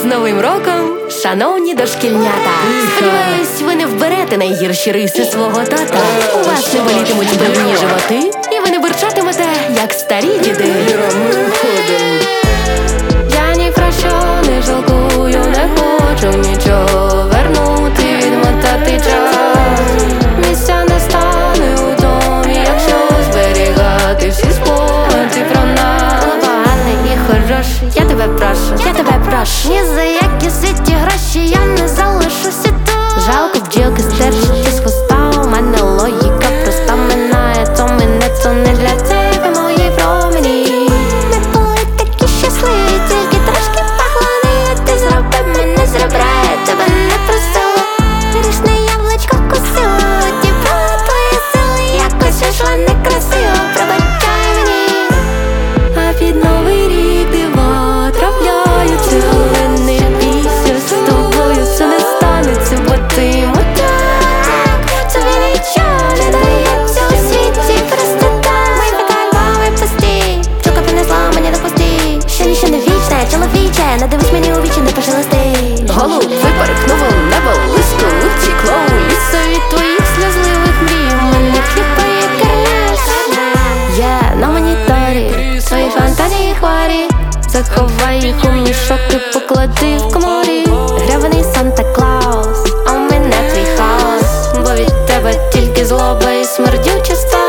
Новим роком, шановні дошкільнята! Сподіваюсь, ви не вберете найгірші риси свого тата. У вас не болітимуть певні животи, і ви не бурчатимете, як старі діди. Я ні про що не жалкую, не хочу нічого вернути, відмотати час. Місця не стане у домі, якщо зберігати всі спогади про нас. Поганий і хороший, я тебе прошу, ні за які світі гроші я не залишуся тут. Жалко бджілки стержити з хвоста, у мене логіка проста минає, то мене, то не для тебе мої промені. Ми були такі щасливі, тільки трошки поглини, ти зробив мене з ребра, я тебе не просила. Грішне яблучко вкусила, дібрала твої сили, якось вийшла некрасиво, пробачай мені. А під новий рік диво трапляються, але не бійся, з тобою все не станеться, бо ти мудак. Тобі нічого не дається у світі, просто так. Мої фекальбами пусті, пчелка принесла мені на хвості. Ще ніщо не вічне, чоловіче, не дивись мені у вічі, не пошелести. Голуб випорхнув у небо, лиску утікло у лісо від твоїх сльозливих мрій. Мене хліпає карнес. Я на моніторі, свої фантазії хворі, заховай їх у мішок і поклади в коморі. Гребаний Санта-Клаус, а у мене твій хаос, бо від тебе тільки злоба і смердюча сталь.